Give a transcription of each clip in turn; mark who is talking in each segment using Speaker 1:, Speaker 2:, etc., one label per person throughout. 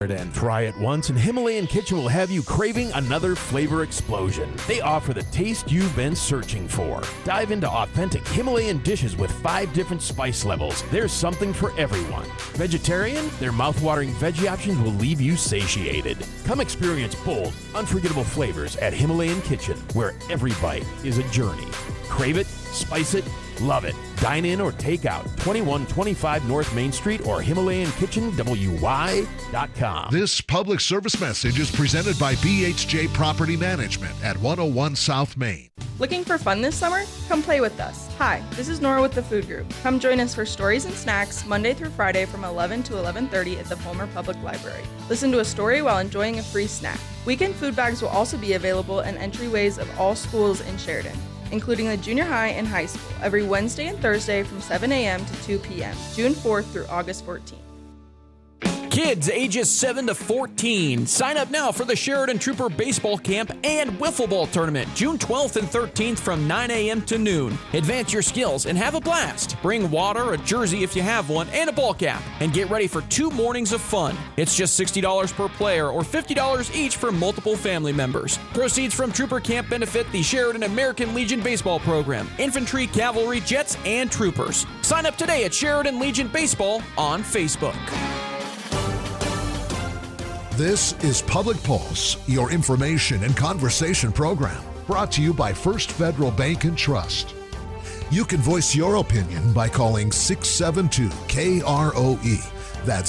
Speaker 1: Try it once and Himalayan Kitchen will have you craving another flavor explosion. They offer the taste you've been searching for. Dive into authentic Himalayan dishes with 5 different spice levels. There's something for everyone. Vegetarian? Their mouth-watering veggie options will leave you satiated. Come experience bold, unforgettable flavors at Himalayan Kitchen, where every bite is a journey. Crave it, spice it, love it. Dine in or take out. 2125 North Main Street or HimalayanKitchenWY.com.
Speaker 2: This public service message is presented by BHJ Property Management at 101 South Main.
Speaker 3: Looking for fun this summer? Come play with us. Hi, this is Nora with the Food Group. Come join us for Stories and Snacks Monday through Friday from 11 to 11:30 at the Palmer Public Library. Listen to a story while enjoying a free snack. Weekend food bags will also be available in entryways of all schools in Sheridan, including the junior high and high school, every Wednesday and Thursday from 7 a.m. to 2 p.m., June 4th through August 14th.
Speaker 4: Kids ages 7 to 14. Sign up now for the Sheridan Trooper Baseball Camp and Wiffle Ball Tournament, June 12th and 13th from 9 a.m. to noon. Advance your skills and have a blast. Bring water, a jersey if you have one, and a ball cap, and get ready for 2 mornings of fun. It's just $60 per player or $50 each for multiple family members. Proceeds from Trooper Camp benefit the Sheridan American Legion Baseball Program, Infantry, Cavalry, Jets, and Troopers. Sign up today at Sheridan Legion Baseball on Facebook.
Speaker 2: This is Public Pulse, your information and conversation program, brought to you by First Federal Bank and Trust. You can voice your opinion by calling 672-KROE. That's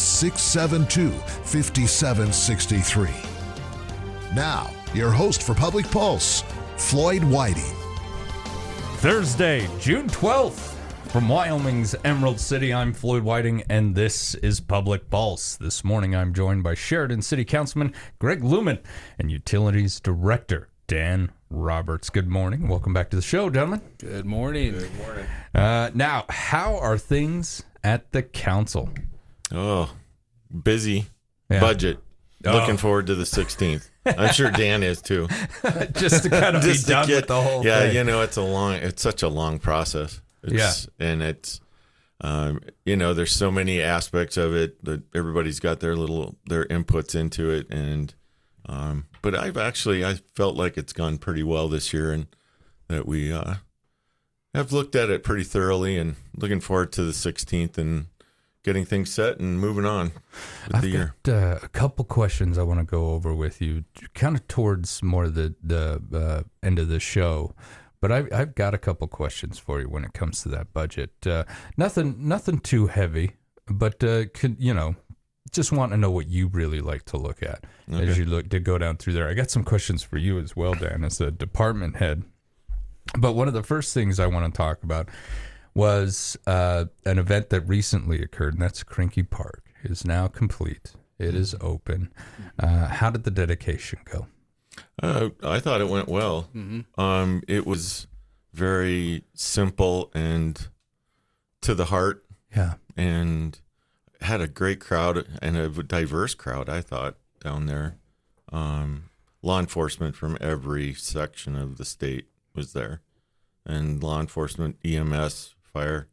Speaker 2: 672-5763. Now, your host for Public Pulse, Floyd Whiting.
Speaker 5: Thursday, June 12th. From Wyoming's Emerald City, I'm Floyd Whiting, and this is Public Pulse. This morning, I'm joined by Sheridan City Councilman Greg Lumen and Utilities Director Dan Roberts. Good morning. Welcome back to the show, gentlemen.
Speaker 6: Good morning.
Speaker 7: Good morning.
Speaker 5: Now, how are things at the council?
Speaker 7: Oh, busy. Yeah. Budget. Looking forward to the 16th. I'm sure Dan is too.
Speaker 5: Just to kind of be done with the whole thing.
Speaker 7: Yeah, you know, it's such a long process. And it's, there's so many aspects of it that everybody's got their inputs into it. And, but I felt like it's gone pretty well this year and that we, have looked at it pretty thoroughly and looking forward to the 16th and getting things set and moving on with the year.
Speaker 5: A couple questions I want to go over with you kind of towards more the end of the show. But I've got a couple questions for you when it comes to that budget. Nothing too heavy, but just want to know what you really like to look at as you look to go down through there. I got some questions for you as well, Dan, as a department head. But one of the first things I want to talk about was an event that recently occurred, and that's Crinky Park. It is now complete. It is open. How did the dedication go?
Speaker 7: I thought it went well. Mm-hmm. It was very simple and to the heart.
Speaker 5: Yeah.
Speaker 7: And had a great crowd and a diverse crowd, I thought, down there. Law enforcement from every section of the state was there. And law enforcement, EMS, fire.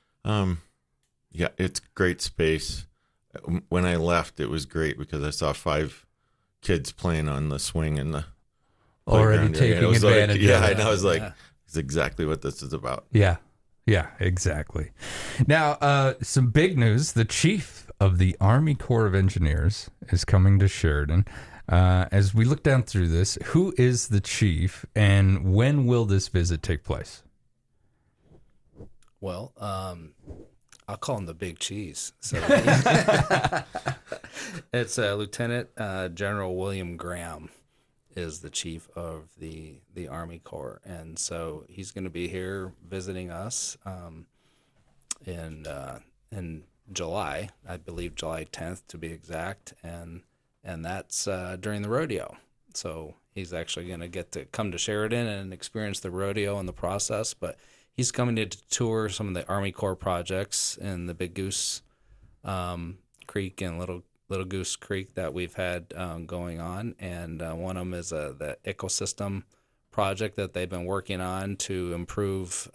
Speaker 7: It's great space. When I left, it was great because I saw 5 kids playing on the swing in the
Speaker 5: already taking advantage of it.
Speaker 7: And I was like, it's exactly what this is about.
Speaker 5: Yeah, exactly. Now, some big news. The chief of the Army Corps of Engineers is coming to Sheridan. As we look down through this, who is the chief and when will this visit take place?
Speaker 6: Well, I'll call him the Big Cheese. So it's Lieutenant General William Graham is the chief of the Army Corps, and so he's going to be here visiting us in July, I believe July 10th to be exact, and that's during the rodeo. So he's actually going to get to come to Sheridan and experience the rodeo and the process, but he's coming to tour some of the Army Corps projects in the Big Goose Creek and Little Goose Creek that we've had going on. And one of them is the ecosystem project that they've been working on to improve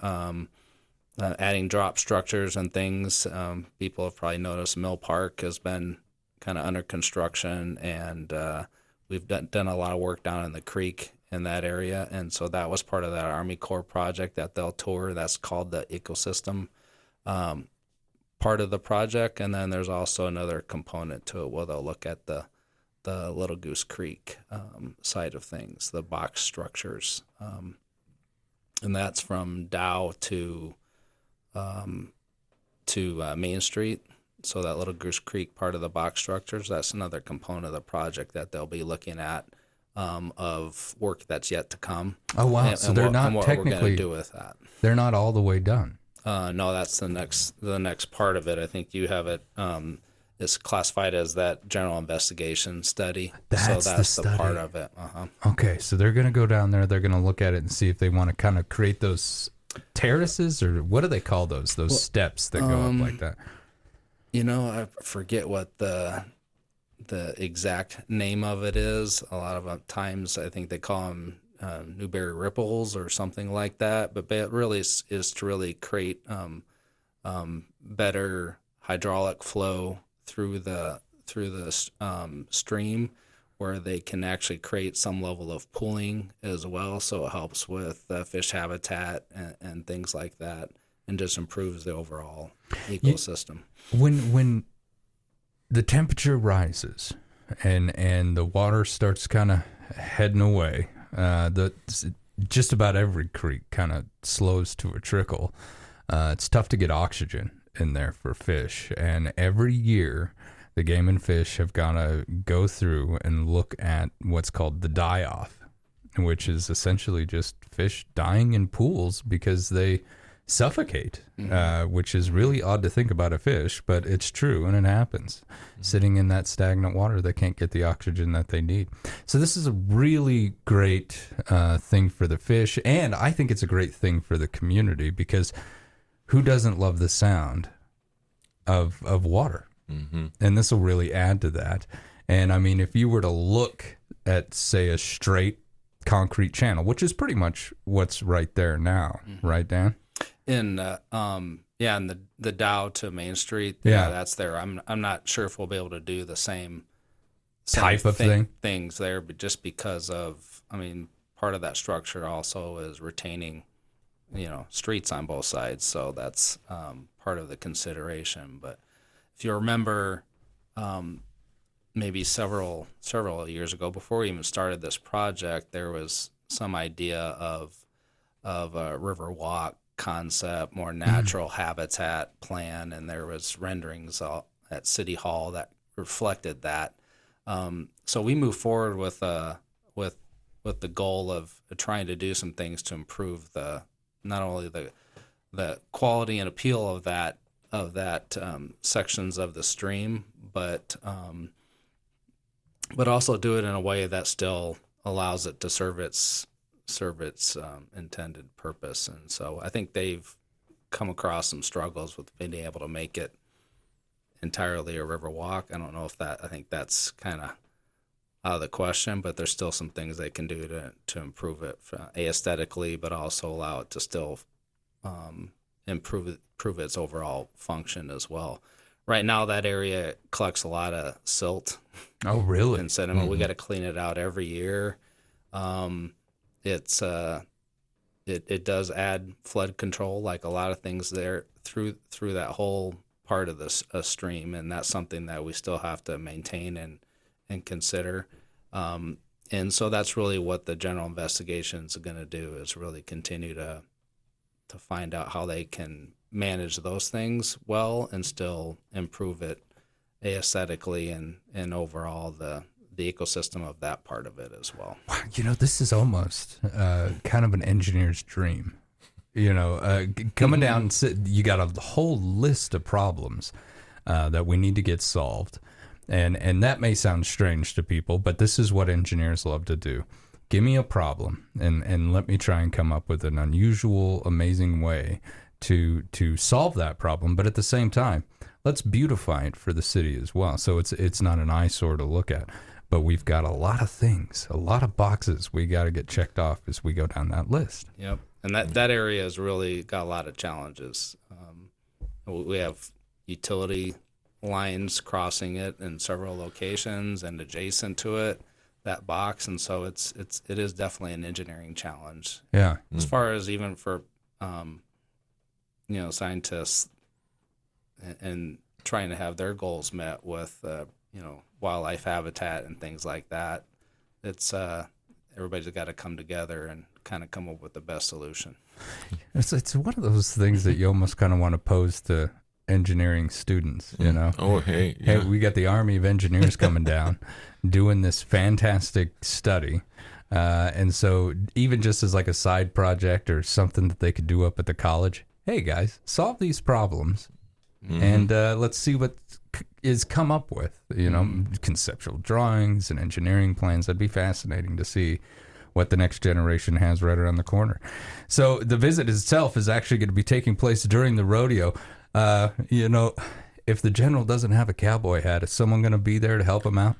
Speaker 6: adding drop structures and things. People have probably noticed Mill Park has been kind of under construction, and we've done a lot of work down in the creek in that area, and so that was part of that Army Corps project that they'll tour. That's called the ecosystem part of the project, and then there's also another component to it where they'll look at the Little Goose Creek side of things, the box structures, and that's from Dow to Main Street. So that Little Goose Creek part of the box structures, that's another component of the project that they'll be looking at of work that's yet to come.
Speaker 5: Oh, wow.
Speaker 6: And,
Speaker 5: so
Speaker 6: and
Speaker 5: they're
Speaker 6: what,
Speaker 5: not
Speaker 6: and what
Speaker 5: technically
Speaker 6: we're going to do with that.
Speaker 5: They're not all the way done.
Speaker 6: No, that's the next part of it. I think you have it. It's classified as that general investigation study.
Speaker 5: That's the study.
Speaker 6: Part of it.
Speaker 5: Okay, so they're going to go down there. They're going to look at it and see if they want to kind of create those terraces, or what do they call those? Those steps that go up like that.
Speaker 6: I forget what the exact name of it is. A lot of times, I think they call them Newberry ripples or something like that. But it really is to really create better hydraulic flow through the stream, where they can actually create some level of pooling as well. So it helps with fish habitat and things like that, and just improves the overall ecosystem.
Speaker 5: When the temperature rises and the water starts kind of heading away, just about every creek kind of slows to a trickle. It's tough to get oxygen in there for fish, and every year the Game and Fish have got to go through and look at what's called the die-off, which is essentially just fish dying in pools because they suffocate, which is really odd to think about a fish, but it's true, and it happens. Sitting in that stagnant water, they can't get the oxygen that they need. So this is a really great thing for the fish, and I think it's a great thing for the community, because who doesn't love the sound of water? Mm-hmm. And this will really add to that. And I mean, if you were to look at, say, a straight concrete channel, which is pretty much what's right there now, right, Dan?
Speaker 6: In in the Dow to Main Street, that's there. I'm not sure if we'll be able to do the same
Speaker 5: type of
Speaker 6: things there, but just because of, part of that structure also is retaining, streets on both sides, so that's part of the consideration. But if you remember, maybe several years ago, before we even started this project, there was some idea of a river walk concept, more natural habitat plan, and there was renderings at City Hall that reflected that. So we moved forward with the goal of trying to do some things to improve not only the quality and appeal of that sections of the stream, but also do it in a way that still allows it to serve its intended purpose. And so I think they've come across some struggles with being able to make it entirely a river walk. I don't know if I think that's kind of out of the question, but there's still some things they can do to improve it aesthetically, but also allow it to still improve its overall function as well. Right now, that area collects a lot of silt.
Speaker 5: Oh, really?
Speaker 6: And sediment. We got to clean it out every year. It does add flood control, like a lot of things there through that whole part of this stream, and that's something that we still have to maintain and consider. And so that's really what the general investigation is going to do, is really continue to find out how they can manage those things well and still improve it aesthetically and overall the ecosystem of that part of it as well.
Speaker 5: This is almost kind of an engineer's dream. Coming down and you got a whole list of problems that we need to get solved. And that may sound strange to people, but this is what engineers love to do. Give me a problem and let me try and come up with an unusual, amazing way to solve that problem. But at the same time, let's beautify it for the city as well, so it's not an eyesore to look at. But we've got a lot of things, a lot of boxes we got to get checked off as we go down that list.
Speaker 6: Yep, and that area has really got a lot of challenges. We have utility lines crossing it in several locations and adjacent to it, that box, and so it is definitely an engineering challenge.
Speaker 5: Yeah.
Speaker 6: As far as even for scientists and trying to have their goals met with wildlife habitat and things like that, it's everybody's got to come together and kind of come up with the best solution.
Speaker 5: It's one of those things that you almost kind of want to pose to engineering students, you know.
Speaker 7: Oh, hey, yeah.
Speaker 5: Hey, we got the Army of Engineers coming down, doing this fantastic study, and so even just as like a side project or something that they could do up at the college. Hey guys, solve these problems, and let's see what is come up with. You know, conceptual drawings and engineering plans. That'd be fascinating to see what the next generation has right around the corner. So the visit itself is actually going to be taking place during the rodeo. If the general doesn't have a cowboy hat, is someone going to be there to help him out?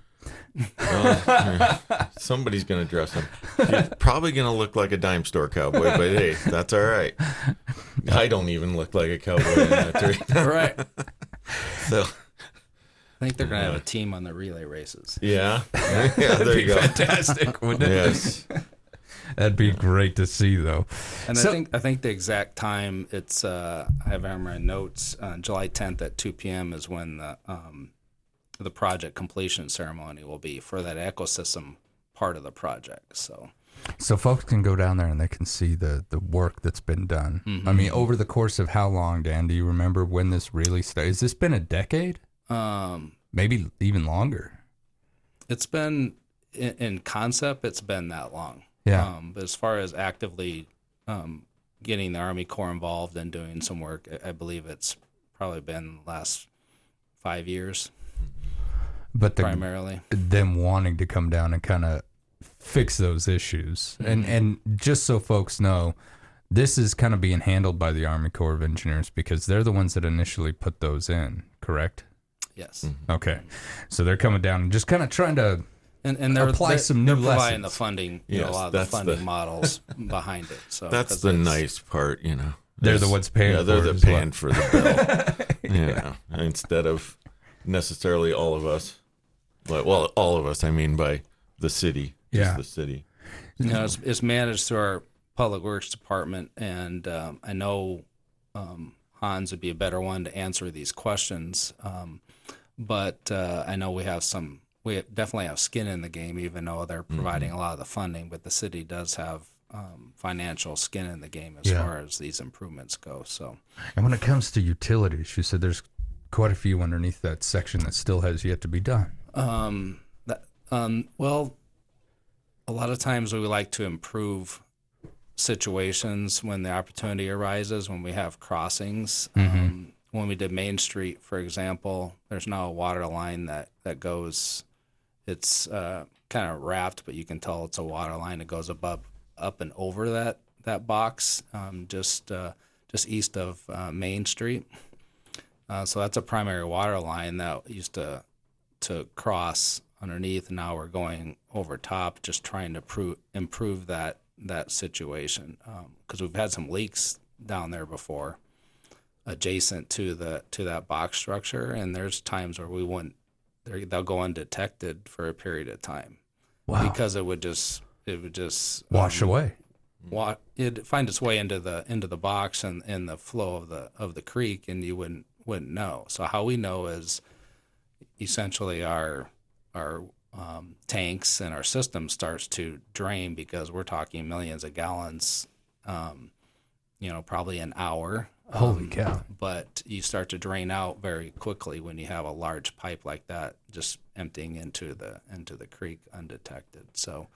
Speaker 7: Somebody's going to dress him. He's probably going to look like a dime store cowboy, but hey, that's all right. I don't even look like a cowboy in that tree.
Speaker 6: Right.
Speaker 7: So
Speaker 6: I think they're going to have a team on the relay races.
Speaker 7: yeah, there you go.
Speaker 5: Fantastic, wouldn't it?
Speaker 7: Yes.
Speaker 5: That'd be great to see, though.
Speaker 6: And I think the exact time, it's I have it on my notes. July 10th at 2 p.m. is when the project completion ceremony will be for that ecosystem part of the project. So
Speaker 5: folks can go down there and they can see the work that's been done.
Speaker 6: Mm-hmm.
Speaker 5: I mean, over the course of how long, Dan? Do you remember when this really started? Has this been a decade? Maybe even longer.
Speaker 6: It's been in concept. It's been that long.
Speaker 5: Yeah.
Speaker 6: But as far as actively getting the Army Corps involved and doing some work, I believe it's probably been the last 5 years.
Speaker 5: But
Speaker 6: primarily
Speaker 5: them wanting to come down and kind of fix those issues. And just so folks know, this is kind of being handled by the Army Corps of Engineers because they're the ones that initially put those in, correct?
Speaker 6: Yes.
Speaker 5: Okay. So they're coming down and just kind of trying to
Speaker 6: and
Speaker 5: apply some new
Speaker 6: they're providing
Speaker 5: lessons.
Speaker 6: The funding,
Speaker 7: Yes,
Speaker 6: a lot of the funding models behind it. So
Speaker 7: that's the nice part, you know.
Speaker 5: They're the ones paying.
Speaker 7: Yeah, they're
Speaker 5: for
Speaker 7: the
Speaker 5: it as
Speaker 7: paying
Speaker 5: well.
Speaker 7: for the bill. You know, instead of necessarily all of us. Well, all of us. I mean, by the city.
Speaker 5: Yeah,
Speaker 7: the city.
Speaker 6: You know, it's managed through our Public Works Department, and I know Hans would be a better one to answer these questions. But I know we definitely have skin in the game, even though they're providing a lot of the funding. But the city does have financial skin in the game as far as these improvements go. So,
Speaker 5: and when it comes to utilities, you said there's quite a few underneath that section that still has yet to be done.
Speaker 6: Well, a lot of times we like to improve situations when the opportunity arises, when we have crossings. When we did Main Street, for example, there's now a water line that goes, it's kind of wrapped, but you can tell it's a water line that goes up and over that box, just east of Main Street. So that's a primary water line that used to cross underneath, and now we're going over top, just trying to improve that situation, because we've had some leaks down there before, adjacent to that box structure, and there's times where they'll go undetected for a period of time.
Speaker 5: Wow.
Speaker 6: Because it would just
Speaker 5: wash away.
Speaker 6: It'd find its way into the box and the flow of the creek, and you wouldn't know. So how we know is essentially our tanks and our system starts to drain, because we're talking millions of gallons, probably an hour.
Speaker 5: Holy cow.
Speaker 6: But you start to drain out very quickly when you have a large pipe like that just emptying into the creek undetected. So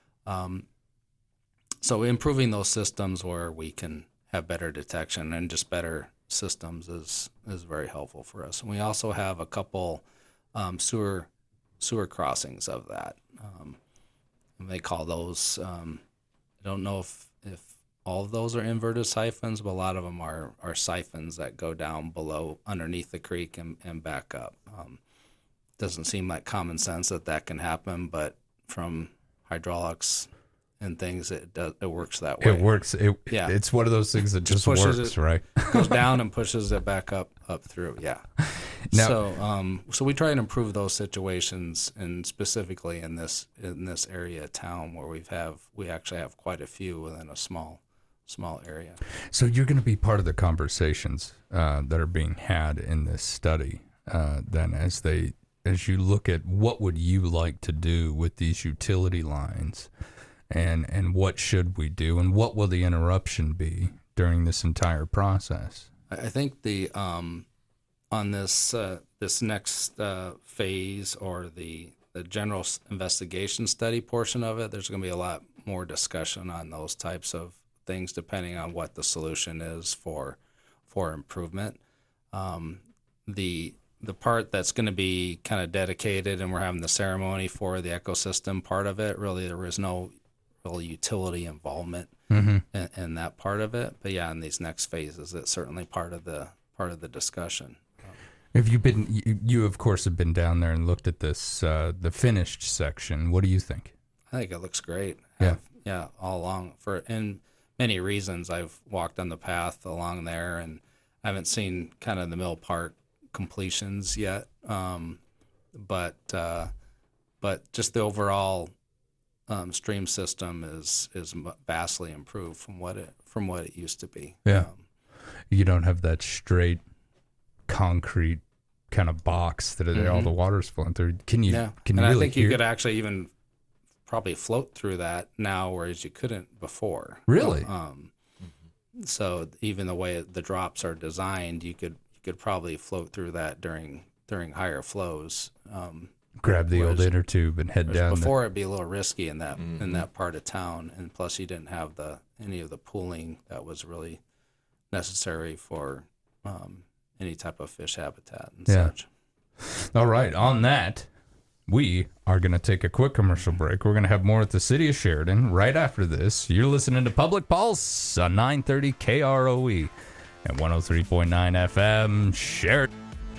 Speaker 6: improving those systems where we can have better detection and just better systems is very helpful for us. And we also have a couple sewer crossings of that. And they call those, I don't know if all of those are inverted siphons, but a lot of them are siphons that go down below, underneath the creek and back up. Doesn't seem like common sense that can happen, but from hydraulics and things, it works that way.
Speaker 5: It works. It's one of those things that just
Speaker 6: pushes
Speaker 5: works,
Speaker 6: it,
Speaker 5: right?
Speaker 6: Goes down and pushes it back up through. Yeah.
Speaker 5: Now,
Speaker 6: So we try and improve those situations, and specifically in this area of town where we actually have quite a few within a small area.
Speaker 5: So you're going to be part of the conversations that are being had in this study. Then, as you look at what would you like to do with these utility lines, and what should we do, and what will the interruption be during this entire process?
Speaker 6: I think the on this next phase, or the general investigation study portion of it, there's going to be a lot more discussion on those types of things, depending on what the solution is for improvement. The part that's going to be kind of dedicated, and we're having the ceremony for the ecosystem part of it, really there is no real utility involvement in that part of it. But yeah, in these next phases, it's certainly part of the discussion.
Speaker 5: Have you been? You of course have been down there and looked at this, the finished section. What do you think?
Speaker 6: I think it looks great.
Speaker 5: Yeah,
Speaker 6: all along in many reasons. I've walked on the path along there, and I haven't seen kind of the Mill Park completions yet. But just the overall stream system is vastly improved from what it used to be.
Speaker 5: Yeah, you don't have that straight concrete kind of box that all the water's flowing through. Can you?
Speaker 6: Yeah.
Speaker 5: Can you
Speaker 6: and
Speaker 5: really
Speaker 6: I think
Speaker 5: hear?
Speaker 6: you could actually even probably float through that now, whereas you couldn't before.
Speaker 5: Really?
Speaker 6: So even the way the drops are designed, you could probably float through that during higher flows.
Speaker 5: Grab the old inner tube and head down.
Speaker 6: Before it'd be a little risky in that part of town, and plus you didn't have any of the pooling that was really necessary for any type of fish habitat and such.
Speaker 5: All right. On that, we are going to take a quick commercial break. We're going to have more at the City of Sheridan right after this. You're listening to Public Pulse on 930 KROE and 103.9 FM Sheridan.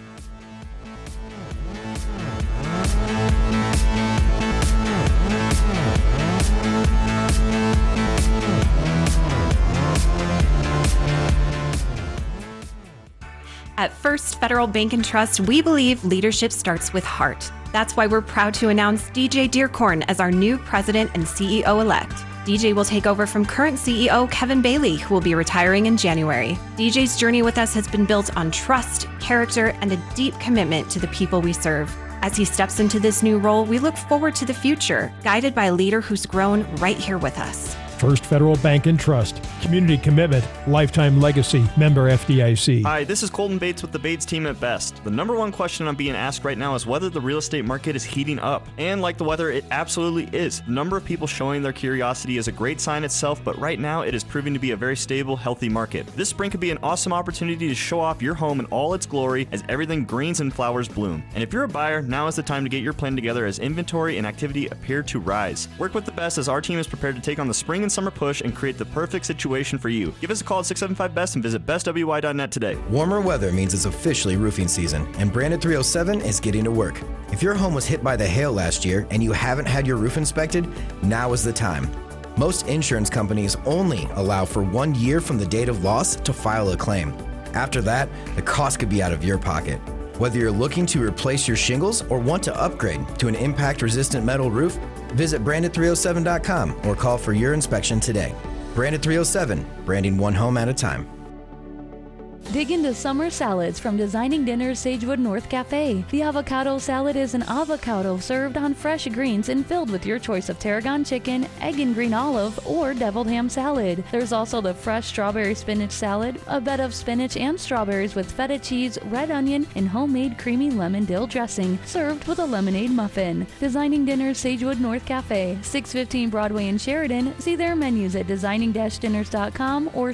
Speaker 8: At First Federal Bank and Trust, we believe leadership starts with heart. That's why we're proud to announce DJ Dearcorn as our new president and CEO-elect. DJ will take over from current CEO Kevin Bailey, who will be retiring in January. DJ's journey with us has been built on trust, character, and a deep commitment to the people we serve. As he steps into this new role, we look forward to the future, guided by a leader who's grown right here with us.
Speaker 9: First Federal Bank and Trust. Community commitment, lifetime legacy, member FDIC.
Speaker 10: Hi, this is Colton Bates with the Bates team at Best. The number one question I'm being asked right now is whether the real estate market is heating up. And like the weather, it absolutely is. The number of people showing their curiosity is a great sign itself, but right now it is proving to be a very stable, healthy market. This spring could be an awesome opportunity to show off your home in all its glory as everything greens and flowers bloom. And if you're a buyer, now is the time to get your plan together as inventory and activity appear to rise. Work with the Best as our team is prepared to take on the spring and summer push and create the perfect situation for you. Give us a call at 675-BEST and visit bestwy.net today.
Speaker 11: Warmer weather means it's officially roofing season, and Branded 307 is getting to work. If your home was hit by the hail last year and you haven't had your roof inspected, now is the time. Most insurance companies only allow for 1 year from the date of loss to file a claim. After that, the cost could be out of your pocket. Whether you're looking to replace your shingles or want to upgrade to an impact-resistant metal roof, visit branded307.com or call for your inspection today. Branded 307, branding one home at a time.
Speaker 12: Dig into summer salads from Designing Dinners Sagewood North Cafe. The avocado salad is an avocado served on fresh greens and filled with your choice of tarragon chicken, egg and green olive, or deviled ham salad. There's also the fresh strawberry spinach salad, a bed of spinach and strawberries with feta cheese, red onion, and homemade creamy lemon dill dressing, served with a lemonade muffin. Designing Dinners Sagewood North Cafe, 615 Broadway in Sheridan. See their menus at designing-dinners.com or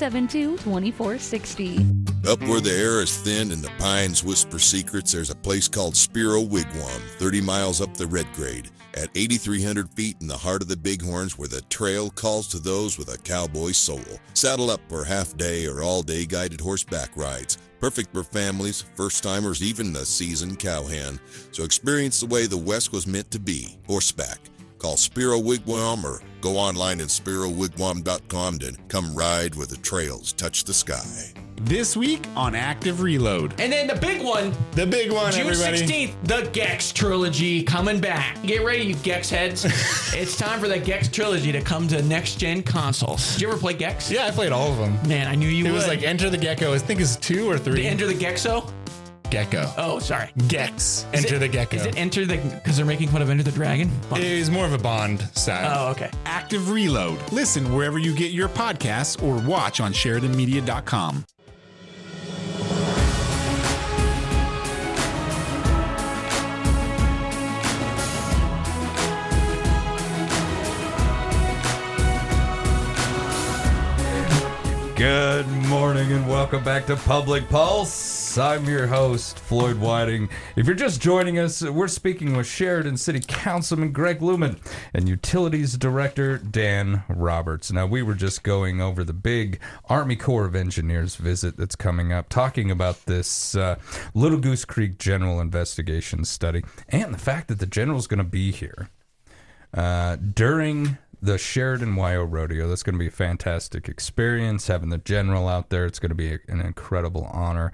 Speaker 12: 672-2460.
Speaker 13: Up where the air is thin and the pines whisper secrets, there's a place called Spiro Wigwam, 30 miles up the Red Grade, at 8,300 feet in the heart of the Bighorns, where the trail calls to those with a cowboy soul. Saddle up for half-day or all-day guided horseback rides. Perfect for families, first-timers, even the seasoned cowhand. So experience the way the West was meant to be, horseback. Call Spiro Wigwam or go online at spirowigwam.com to come ride where the trails touch the sky.
Speaker 14: This week on Active Reload.
Speaker 4: And then the big one.
Speaker 14: The big one,
Speaker 4: June
Speaker 14: everybody.
Speaker 4: 16th, the Gex Trilogy coming back. Get ready, you Gex heads. It's time for the Gex Trilogy to come to next-gen consoles. Did you ever play Gex?
Speaker 14: Yeah, I played all of them.
Speaker 4: Man, I knew you would.
Speaker 14: It was like Enter the Gecko. I think it's 2 or 3.
Speaker 4: Enter the Gexo?
Speaker 14: Gecko.
Speaker 4: Oh, sorry.
Speaker 14: Gex. Enter the Gecko.
Speaker 4: Is it Enter the... Because they're making fun of Enter the Dragon?
Speaker 14: It is more of a Bond style.
Speaker 4: Oh, okay.
Speaker 14: Active Reload. Listen wherever you get your podcasts or watch on SheridanMedia.com.
Speaker 5: Good morning and welcome back to Public Pulse. I'm your host, Floyd Whiting. If you're just joining us, we're speaking with Sheridan City Councilman Greg Lumen and Utilities Director Dan Roberts. Now, we were just going over the big Army Corps of Engineers visit that's coming up, talking about this Little Goose Creek General Investigation Study and the fact that the general's going to be here during the Sheridan YO Rodeo. That's going to be a fantastic experience, having the general out there. It's going to be an incredible honor.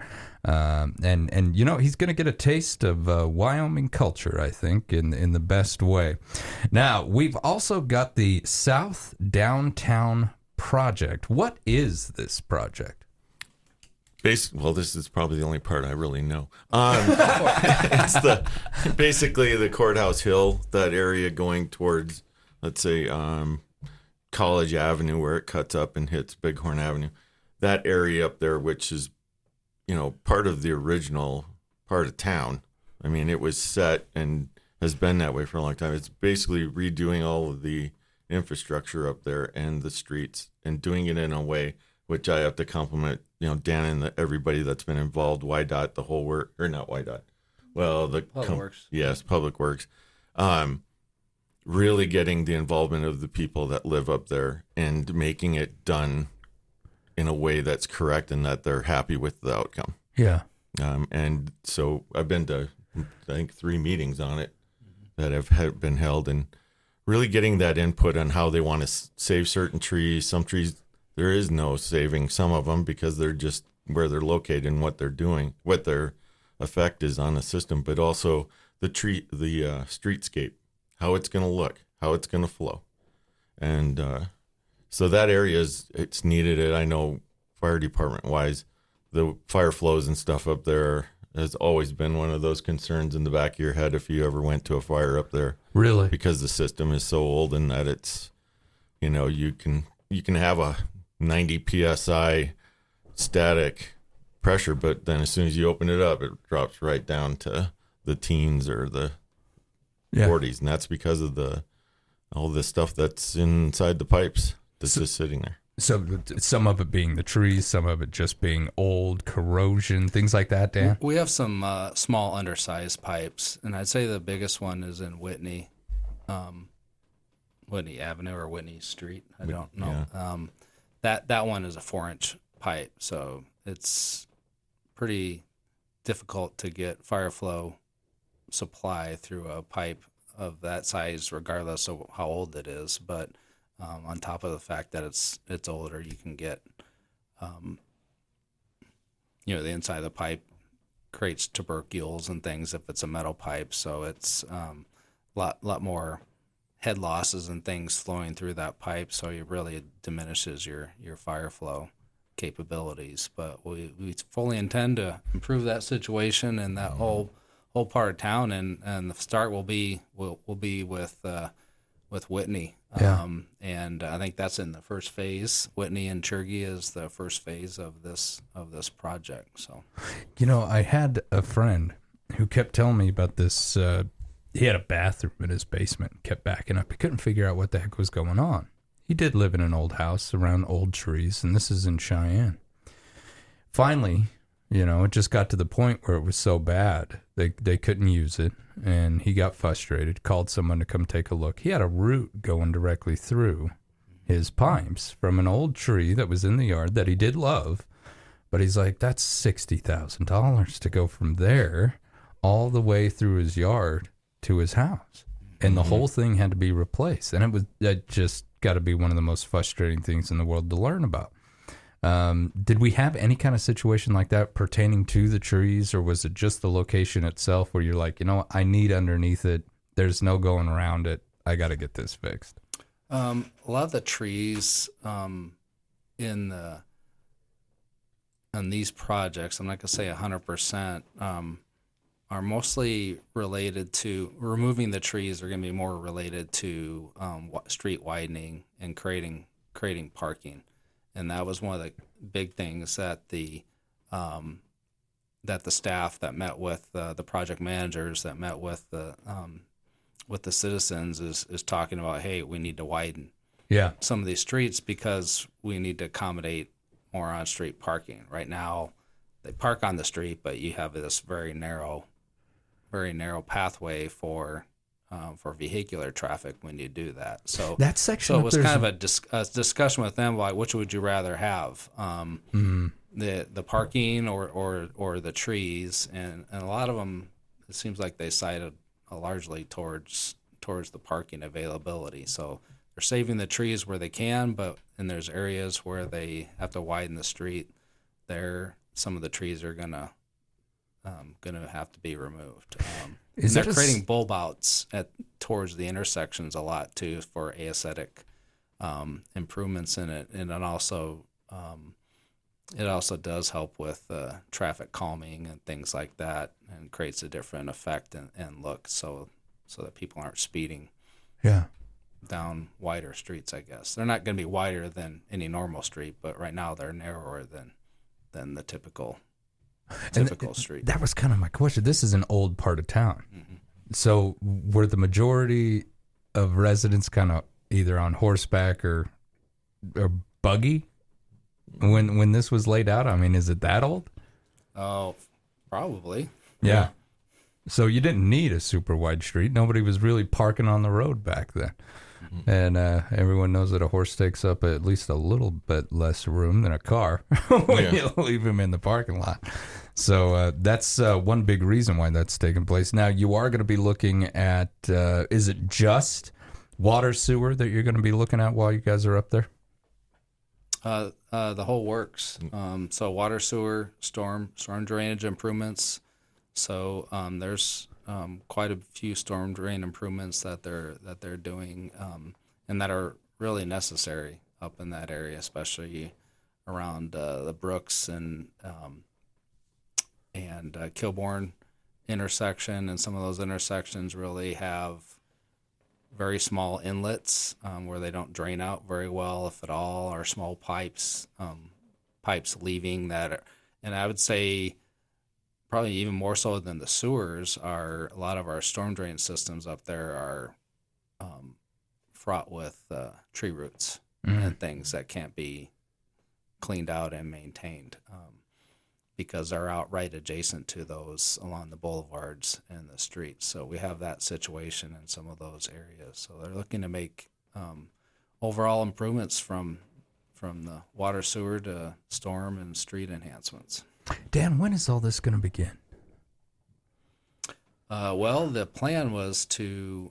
Speaker 5: And you know, he's going to get a taste of Wyoming culture, I think, in the best way. Now, we've also got the South Downtown Project. What is this project?
Speaker 7: Well, this is probably the only part I really know. It's basically the Courthouse Hill, that area going towards, let's say, College Avenue, where it cuts up and hits Bighorn Avenue. That area up there, which is, you know, part of the original part of town. I mean, it was set and has been that way for a long time. It's basically redoing all of the infrastructure up there and the streets and doing it in a way which I have to compliment, you know, Dan and everybody that's been involved, YDOT, the whole work, or not YDOT. Well, the
Speaker 6: Public Works.
Speaker 7: Yes, Public Works. Really getting the involvement of the people that live up there and making it done in a way that's correct and that they're happy with the outcome.
Speaker 5: Yeah.
Speaker 7: And so I've been to, I think, 3 meetings on it that have been held, and really getting that input on how they want to save certain trees. Some trees, there is no saving some of them because they're just where they're located and what they're doing, what their effect is on the system, but also the streetscape, how it's going to look, how it's going to flow. And so that area it's needed. I know fire department wise, the fire flows and stuff up there has always been one of those concerns in the back of your head if you ever went to a fire up there.
Speaker 5: Really?
Speaker 7: Because the system is so old and that it's, you know, you can have a 90 PSI static pressure, but then as soon as you open it up, it drops right down to the teens or the 40s. And that's because of all the stuff that's inside the pipes that's just sitting there.
Speaker 5: So some of it being the trees, some of it just being old, corrosion, things like that, Dan?
Speaker 6: We have some small undersized pipes, and I'd say the biggest one is in Whitney Avenue or Whitney Street. I don't know. Yeah. That one is a 4-inch pipe, so it's pretty difficult to get fire flow supply through a pipe of that size, regardless of how old it is. But on top of the fact that it's older, you can get, the inside of the pipe creates tubercules and things if it's a metal pipe. So it's a lot more head losses and things flowing through that pipe. So it really diminishes your fire flow capabilities. But we fully intend to improve that situation and that whole part of town. And the start will be with Whitney.
Speaker 5: Yeah.
Speaker 6: And I think that's in the first phase. Whitney and Cherokee is the first phase of this project. So,
Speaker 5: you know, I had a friend who kept telling me about this. He had a bathroom in his basement and kept backing up. He couldn't figure out what the heck was going on. He did live in an old house around old trees, and this is in Cheyenne. Finally, you know, it just got to the point where it was so bad they couldn't use it, and he got frustrated, called someone to come take a look. He had a root going directly through his pipes from an old tree that was in the yard that he did love, but he's like, that's $60,000 to go from there all the way through his yard to his house, and the whole thing had to be replaced. And it just got to be one of the most frustrating things in the world to learn about. Did we have any kind of situation like that pertaining to the trees, or was it just the location itself where you're like, you know what, I need underneath it, there's no going around it, I got to get this fixed?
Speaker 6: A lot of the trees in these projects, I'm not going to say 100%, are mostly related to removing the trees. Are going to be more related to street widening and creating parking, and that was one of the big things that the staff that met with the project managers that met with the citizens is talking about. Hey, we need to widen some of these streets because we need to accommodate more on-street parking. Right now, they park on the street, but you have this very narrow pathway for vehicular traffic when you do that. So
Speaker 5: that section.
Speaker 6: So it was kind of a discussion with them, like, which would you rather have, the parking or the trees? And a lot of them, it seems like they cited largely towards the parking availability. So they're saving the trees where they can, and there's areas where they have to widen the street. There, some of the trees are gonna have to be removed. They're creating bulb outs towards the intersections a lot too for aesthetic improvements in it, and it also does help with traffic calming and things like that, and creates a different effect and look, so that people aren't speeding down wider streets. I guess they're not going to be wider than any normal street, but right now they're narrower than the typical street.
Speaker 5: That was kind of my question. This is an old part of town. Mm-hmm. So were the majority of residents kind of either on horseback or buggy when this was laid out? I mean, is it that old?
Speaker 6: Oh, probably.
Speaker 5: Yeah. So you didn't need a super wide street. Nobody was really parking on the road back then. Mm-hmm. And everyone knows that a horse takes up at least a little bit less room than a car when you leave him in the parking lot. So that's one big reason why that's taking place. Now, you are going to be looking at, is it just water sewer that you're going to be looking at while you guys are up there?
Speaker 6: The whole works. So water, sewer, storm drainage improvements. So there's quite a few storm drain improvements that they're doing, and that are really necessary up in that area, especially around the Brooks and Kilbourne intersection. And some of those intersections really have very small inlets where they don't drain out very well, if at all, or small pipes leaving that. And I would say probably even more so than the sewers, are a lot of our storm drain systems up there are fraught with tree roots and things that can't be cleaned out and maintained because they're outright adjacent to those along the boulevards and the streets. So we have that situation in some of those areas. So they're looking to make overall improvements from the water, sewer to storm and street enhancements.
Speaker 5: Dan, when is all this going to begin?
Speaker 6: Well, the plan was to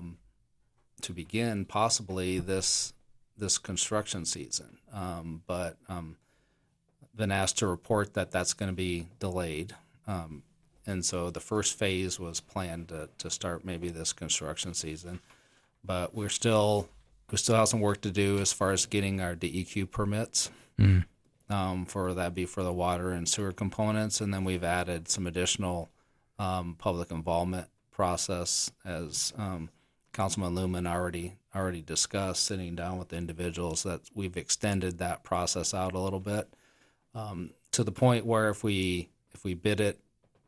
Speaker 6: begin possibly this construction season, but been asked to report that that's going to be delayed, and so the first phase was planned to start maybe this construction season, but we still have some work to do as far as getting our DEQ permits. For that be for the water and sewer components, and then we've added some additional public involvement process, as Councilman Lumen already discussed, sitting down with the individuals, that we've extended that process out a little bit to the point where if we bid it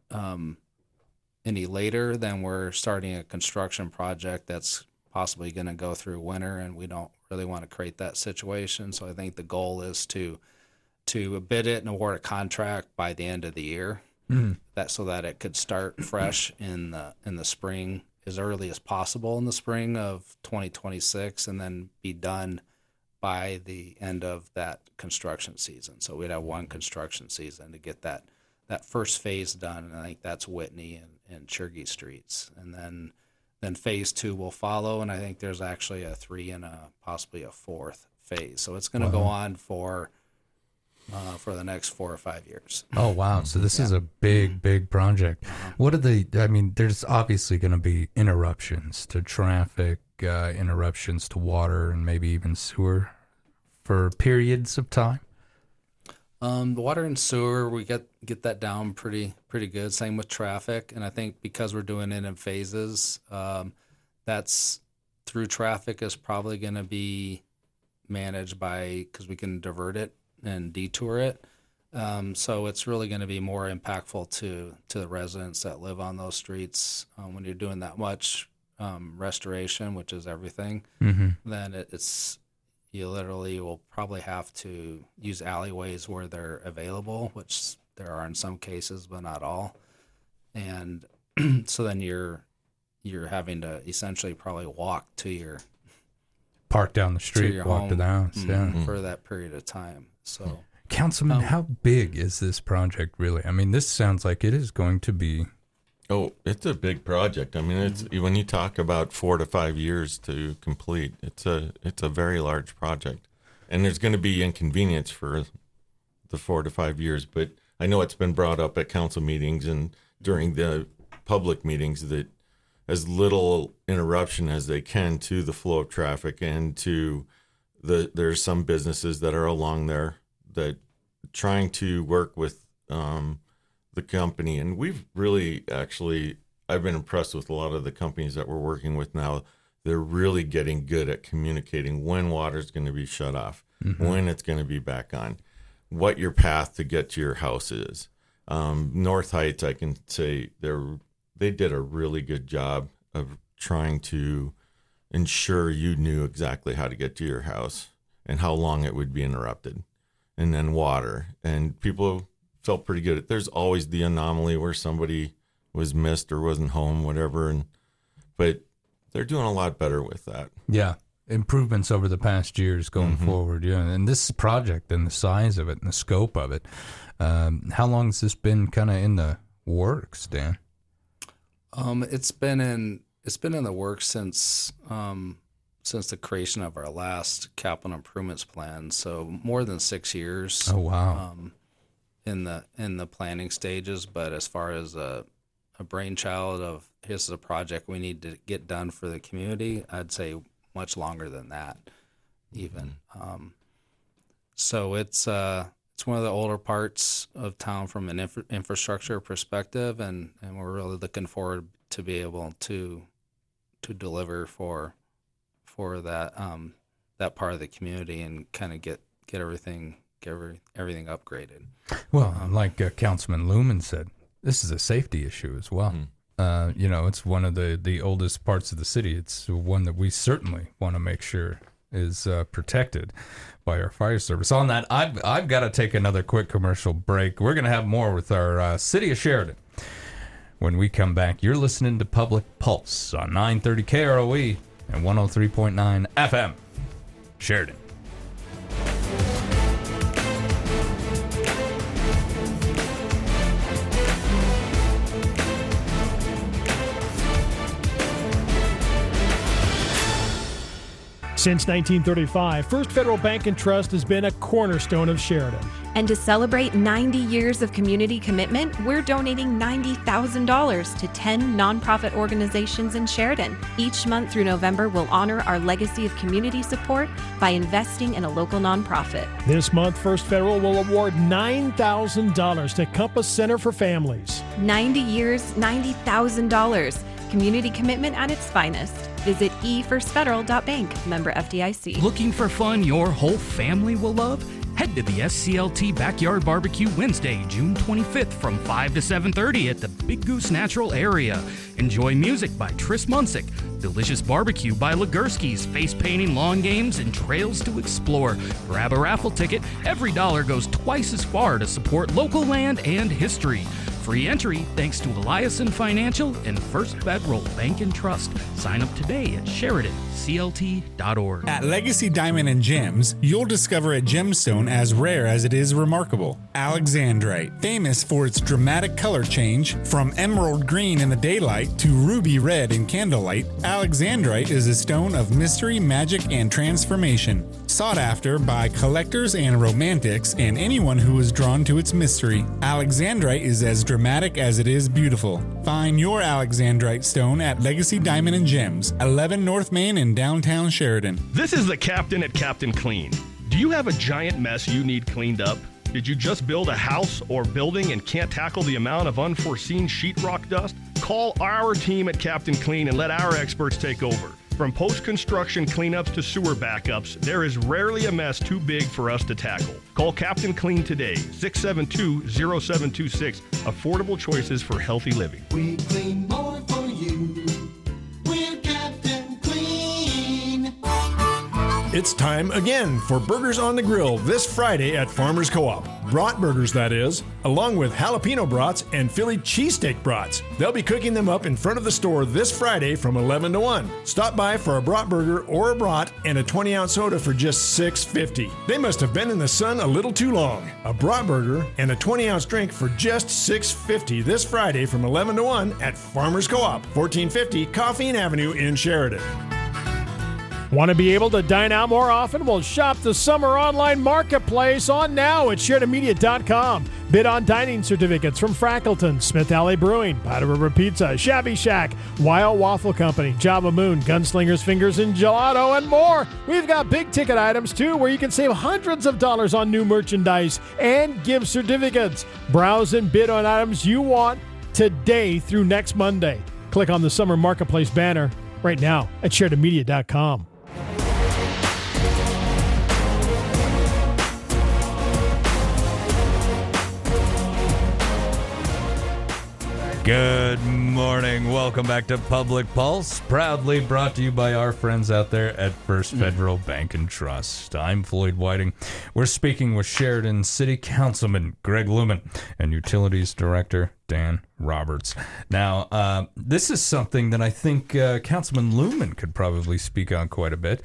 Speaker 6: any later, then we're starting a construction project that's possibly going to go through winter, and we don't really want to create that situation. So I think the goal is to bid it and award a contract by the end of the year, so that it could start fresh in the spring, as early as possible in the spring of 2026, and then be done by the end of that construction season. So we'd have one construction season to get that first phase done, and I think that's Whitney and Chergy streets, and then phase 2 will follow, and I think there's actually a 3 and possibly a 4th phase. So it's going to go on for for the next 4 or 5 years.
Speaker 5: Oh, wow. So this is a big project. What are there's obviously going to be interruptions to traffic, interruptions to water, and maybe even sewer for periods of time?
Speaker 6: The water and sewer, we get that down pretty good. Same with traffic. And I think because we're doing it in phases, that's through traffic is probably going to be managed because we can divert it and detour it. So it's really going to be more impactful to the residents that live on those streets. When you're doing that much restoration, which is everything, then you literally will probably have to use alleyways where they're available, which there are in some cases, but not all. And so then you're having to essentially probably walk to your
Speaker 5: park down the street, walk to the house,
Speaker 6: for that period of time. So,
Speaker 5: Councilman, how big is this project really? I mean, this sounds like it is going to be.
Speaker 7: Oh, it's a big project. I mean, it's when you talk about 4 to 5 years to complete, it's a very large project, and there's going to be inconvenience for the 4 to 5 years. But I know it's been brought up at council meetings and during the public meetings that as little interruption as they can to the flow of traffic and to there's some businesses that are along there that trying to work with the company. And we've really I've been impressed with a lot of the companies that we're working with now. They're really getting good at communicating when water's going to be shut off, when it's going to be back on, what your path to get to your house is. North Heights, I can say they did a really good job of trying to ensure you knew exactly how to get to your house and how long it would be interrupted. And then water. And people felt pretty good. There's always the anomaly where somebody was missed or wasn't home, whatever. But they're doing a lot better with that.
Speaker 5: Yeah. Improvements over the past years going forward. Yeah. And this project and the size of it and the scope of it, how long has this been kind of in the works, Dan?
Speaker 6: It's been in the works since the creation of our last capital improvements plan. So more than 6 years.
Speaker 5: Oh, wow.
Speaker 6: In the planning stages, but as far as a brainchild of here's a project we need to get done for the community, I'd say much longer than that, even. So it's one of the older parts of town from an infrastructure perspective, and we're really looking forward to be able to deliver for that that part of the community and kind of get everything upgraded.
Speaker 5: Well, like Councilman Lumen said, this is a safety issue as well. It's one of the oldest parts of the city. It's one that we certainly want to make sure is protected by our fire service. On that, I've got to take another quick commercial break. We're going to have more with our City of Sheridan. When we come back, you're listening to Public Pulse on 930 KROE and 103.9 FM. Sheridan.
Speaker 9: Since 1935, First Federal Bank and Trust has been a cornerstone of Sheridan.
Speaker 8: And to celebrate 90 years of community commitment, we're donating $90,000 to 10 nonprofit organizations in Sheridan. Each month through November, we'll honor our legacy of community support by investing in a local nonprofit.
Speaker 9: This month, First Federal will award $9,000 to Compass Center for Families.
Speaker 8: 90 years, $90,000. Community commitment at its finest. Visit efirstfederal.bank. Member FDIC.
Speaker 15: Looking for fun your whole family will love? Head to the SCLT Backyard Barbecue Wednesday, June 25th from 5 to 7:30 at the Big Goose Natural Area. Enjoy music by Tris Munsick, delicious barbecue by Ligursky's, face painting, lawn games, and trails to explore. Grab a raffle ticket. Every dollar goes twice as far to support local land and history. Free entry thanks to Eliason Financial and First Federal Bank and Trust. Sign up today at SheridanCCC.com. sclt.org.
Speaker 14: At Legacy Diamond and Gems, you'll discover a gemstone as rare as it is remarkable. Alexandrite, famous for its dramatic color change from emerald green in the daylight to ruby red in candlelight. Alexandrite is a stone of mystery, magic, and transformation. Sought after by collectors and romantics and anyone who is drawn to its mystery. Alexandrite is as dramatic as it is beautiful. Find your Alexandrite stone at Legacy Diamond and Gems, 11 North Main in downtown Sheridan.
Speaker 16: This is the captain at Captain Clean. Do you have a giant mess you need cleaned up? Did you just build a house or building and can't tackle the amount of unforeseen sheetrock dust? Call our team at Captain Clean and let our experts take over. From post-construction cleanups to sewer backups, there is rarely a mess too big for us to tackle. Call Captain Clean today, 672-0726. Affordable choices for healthy living.
Speaker 17: We clean more for you. We're Captain Clean.
Speaker 9: It's time again for Burgers on the Grill this Friday at Farmers Co-op. Brat burgers, that is, along with jalapeno brats and Philly cheesesteak brats. They'll be cooking them up in front of the store this Friday from 11 to 1. Stop by for a brat burger or a brat and a 20-ounce soda for just $6.50. They must have been in the sun a little too long. A brat burger and a 20-ounce drink for just $6.50 this Friday from 11 to 1 at Farmers Co-op, 1450 Coffeen Avenue in Sheridan.
Speaker 18: Want to be able to dine out more often? Well, shop the summer online marketplace on now at SheridanMedia.com. Bid on dining certificates from Frackleton, Smith Alley Brewing, Powder River Pizza, Shabby Shack, Wild Waffle Company, Java Moon, Gunslinger's Fingers and Gelato, and more. We've got big ticket items, too, where you can save hundreds of dollars on new merchandise and gift certificates. Browse and bid on items you want today through next Monday. Click on the summer marketplace banner right now at SheridanMedia.com.
Speaker 5: Good morning. Welcome back to Public Pulse, proudly brought to you by our friends out there at First Federal Bank and Trust. I'm Floyd Whiting. We're speaking with Sheridan City Councilman Greg Lumen and Utilities Director Dan Roberts. Now, this is something that I think Councilman Lumen could probably speak on quite a bit.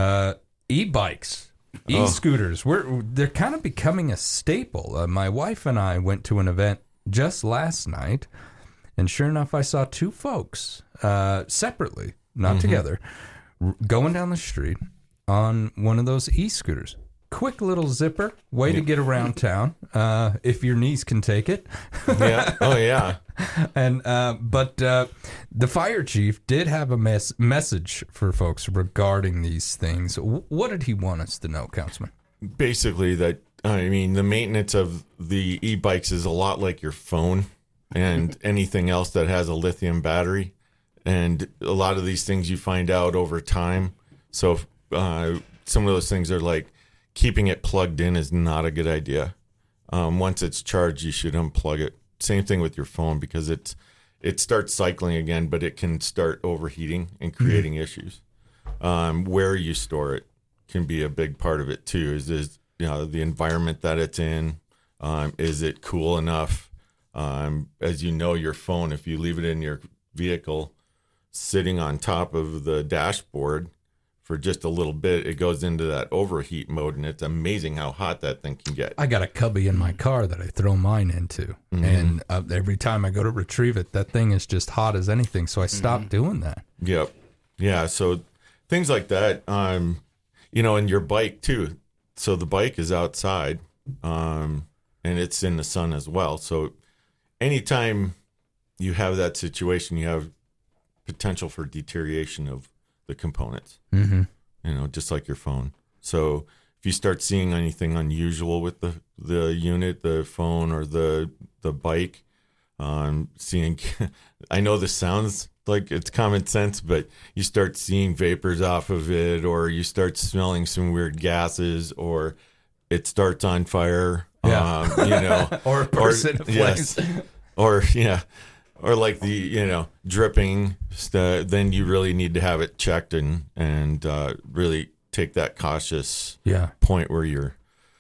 Speaker 5: E-bikes. E-scooters. They're kind of becoming a staple. My wife and I went to an event just last night, and sure enough, I saw two folks separately, not together, going down the street on one of those e-scooters. Quick little zipper, way to get around town, if your knees can take it.
Speaker 7: Yeah. Oh, yeah.
Speaker 5: And but the fire chief did have a message for folks regarding these things. What did he want us to know, Councilman?
Speaker 7: Basically that, I mean, the maintenance of the e-bikes is a lot like your phone and anything else that has a lithium battery. And a lot of these things you find out over time. So some of those things are like keeping it plugged in is not a good idea. Once it's charged, you should unplug it. Same thing with your phone because it starts cycling again, but it can start overheating and creating issues. Where you store it can be a big part of it too. Is the environment that it's in. Is it cool enough? As you know, your phone, if you leave it in your vehicle sitting on top of the dashboard for just a little bit, it goes into that overheat mode, and it's amazing how hot that thing can get.
Speaker 5: I got a cubby in my car that I throw mine into, and every time I go to retrieve it, that thing is just hot as anything, so I stopped doing that.
Speaker 7: Yep. Yeah, so things like that, and your bike, too. So the bike is outside, and it's in the sun as well. So anytime you have that situation, you have potential for deterioration of the components, just like your phone. So if you start seeing anything unusual with the unit, the phone, or the bike, seeing, I know this sounds like it's common sense, but you start seeing vapors off of it, or you start smelling some weird gases, or it starts on fire,
Speaker 5: or a person
Speaker 7: yes, or like the dripping. Then you really need to have it checked and really take that cautious point where you're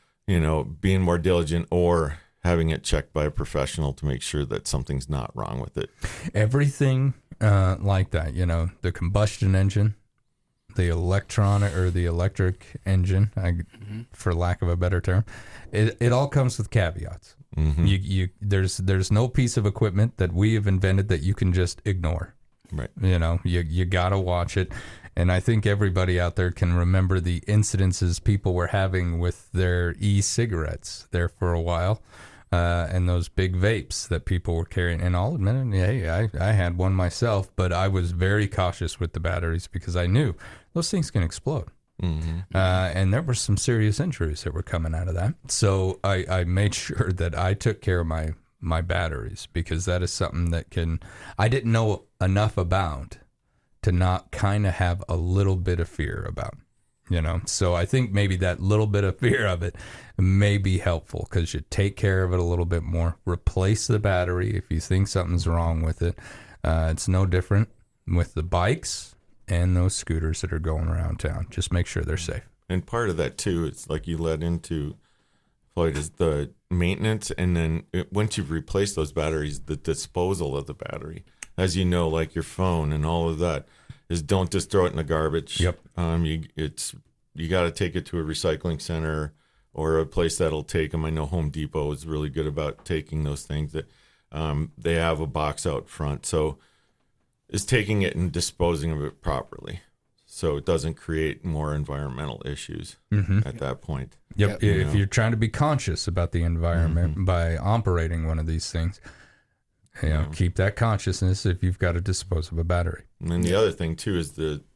Speaker 7: being more diligent or having it checked by a professional to make sure that something's not wrong with it.
Speaker 5: Everything like that, the combustion engine, the electronic or the electric engine, for lack of a better term, it all comes with caveats. There's no piece of equipment that we have invented that you can just ignore.
Speaker 7: Right.
Speaker 5: You got to watch it. And I think everybody out there can remember the incidences people were having with their e-cigarettes there for a while, and those big vapes that people were carrying. And I'll admit it, hey, I had one myself, but I was very cautious with the batteries because I knew those things can explode. And there were some serious injuries that were coming out of that. So I made sure that I took care of my batteries, because that is something that I didn't know enough about to not kind of have a little bit of fear about, So I think maybe that little bit of fear of it may be helpful, because you take care of it a little bit more. Replace the battery if you think something's wrong with it. It's no different with the bikes and those scooters that are going around town. Just make sure they're safe.
Speaker 7: And part of that, too, it's like you led into, Floyd, is the maintenance. And then once you've replaced those batteries, the disposal of the battery. As you know, like your phone and all of that, is don't just throw it in the garbage.
Speaker 5: Yep.
Speaker 7: You got to take it to a recycling center or a place that'll take them. I know Home Depot is really good about taking those things. That they have a box out front, so is taking it and disposing of it properly, so it doesn't create more environmental issues at that point.
Speaker 5: Yep. If you're trying to be conscious about the environment by operating one of these things, keep that consciousness if you've got to dispose of a battery.
Speaker 7: And then the other thing too is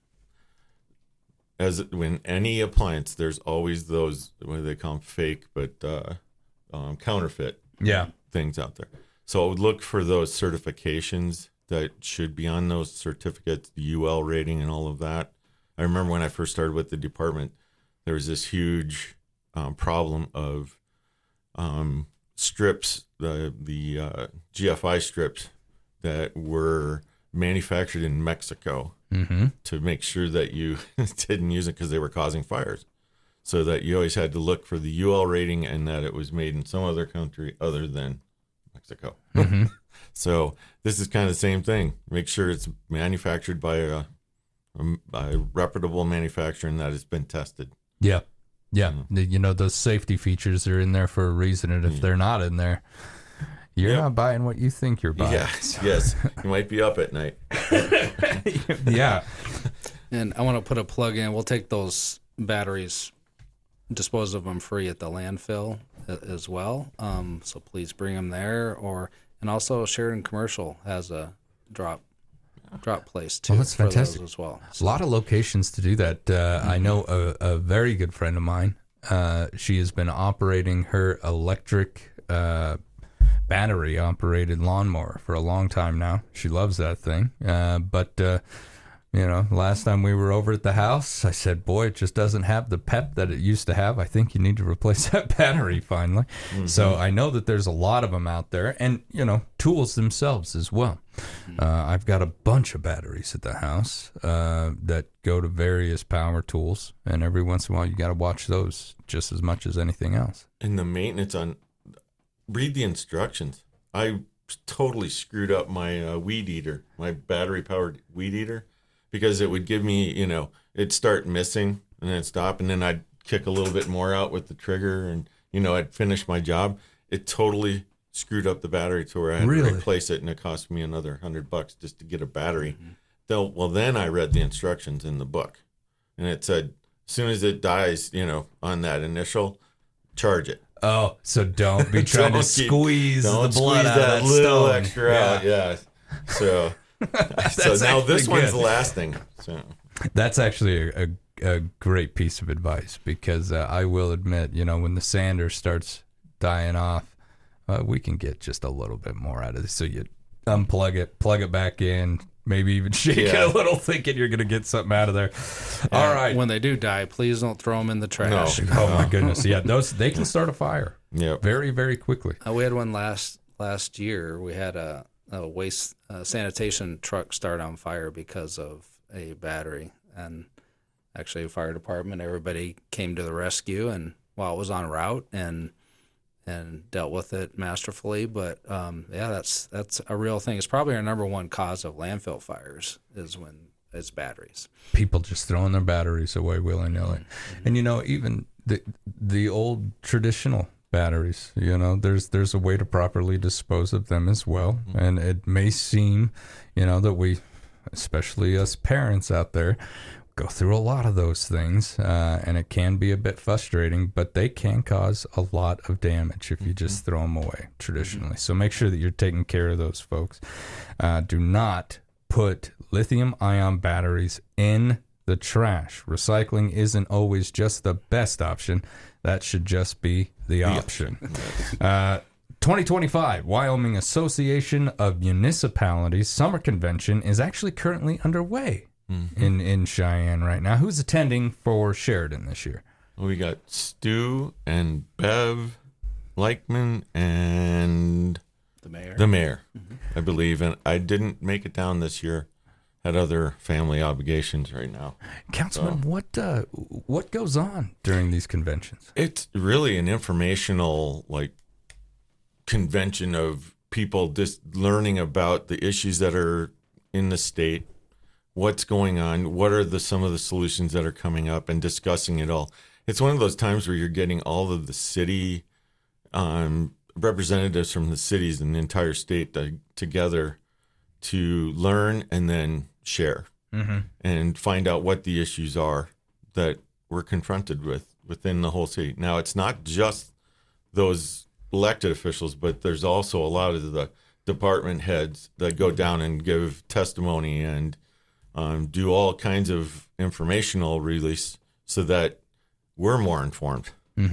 Speaker 7: when any appliance, there's always those, what do they call them, fake but counterfeit things out there. So I would look for those certifications that should be on those certificates, the UL rating and all of that. I remember when I first started with the department, there was this huge problem of strips, the GFI strips that were manufactured in Mexico to make sure that you didn't use it because they were causing fires. So that you always had to look for the UL rating and that it was made in some other country other than Mexico. So this is kind of the same thing. Make sure it's manufactured by a reputable manufacturer and that it's been tested.
Speaker 5: Yeah. Those safety features are in there for a reason, and if they're not in there, you're not buying what you think you're buying.
Speaker 7: Yes. You might be up at night.
Speaker 5: Yeah.
Speaker 6: And I want to put a plug in. We'll take those batteries, dispose of them free at the landfill as well. So please bring them there. And also Sheridan Commercial has a drop place too.
Speaker 5: Well, that's fantastic.
Speaker 6: For those as well.
Speaker 5: A lot of locations to do that. I know a very good friend of mine. She has been operating her electric battery operated lawnmower for a long time now. She loves that thing. But last time we were over at the house, I said, boy, it just doesn't have the pep that it used to have. I think you need to replace that battery finally. So I know that there's a lot of them out there, and, tools themselves as well. I've got a bunch of batteries at the house that go to various power tools, and every once in a while you got to watch those just as much as anything else.
Speaker 7: And the maintenance read the instructions. I totally screwed up my weed eater, my battery-powered weed eater, because it would give me, it'd start missing and then stop, and then I'd kick a little bit more out with the trigger, and, I'd finish my job. It totally screwed up the battery to where I had to replace it, and it cost me another $100 just to get a battery. Then I read the instructions in the book, and it said, as soon as it dies, on that initial, charge it.
Speaker 5: Oh, so don't be trying to squeeze the blood out of that
Speaker 7: little
Speaker 5: stone.
Speaker 7: Extra out. Yeah. So now this one's lasting. So
Speaker 5: that's actually a great piece of advice, because I will admit, when the sander starts dying off, we can get just a little bit more out of it. So you unplug it, plug it back in, maybe even shake it a little, thinking you're going to get something out of there. All right.
Speaker 6: When they do die, please don't throw them in the trash.
Speaker 5: No. Oh my goodness. Yeah, they can start a fire.
Speaker 7: Yeah.
Speaker 5: Very, very quickly.
Speaker 6: We had one last year. We had a waste sanitation truck start on fire because of a battery, and actually fire department, everybody came to the rescue, and while it was en route and dealt with it masterfully. But that's a real thing. It's probably our number one cause of landfill fires is when is batteries.
Speaker 5: People just throwing their batteries away willy-nilly. And, even the old traditional batteries, there's a way to properly dispose of them as well. And it may seem, that we, especially us parents out there, go through a lot of those things, and it can be a bit frustrating, but they can cause a lot of damage if you just throw them away traditionally. So make sure that you're taking care of those folks. Do not put lithium-ion batteries in the trash. Recycling isn't always just the best option. That should just be the option. 2025 Wyoming Association of Municipalities Summer Convention is actually currently underway in Cheyenne right now. Who's attending for Sheridan this year?
Speaker 7: We got Stu and Bev, Leichman, and the mayor, I believe. And I didn't make it down this year. Had other family obligations right now.
Speaker 5: Councilman, what goes on during these conventions?
Speaker 7: It's really an informational convention of people just learning about the issues that are in the state, what's going on, what are some of the solutions that are coming up, and discussing it all. It's one of those times where you're getting all of the city representatives from the cities and the entire state together to learn and then share and find out what the issues are that we're confronted with within the whole city. Now, it's not just those elected officials, but there's also a lot of the department heads that go down and give testimony and do all kinds of informational release so that we're more informed,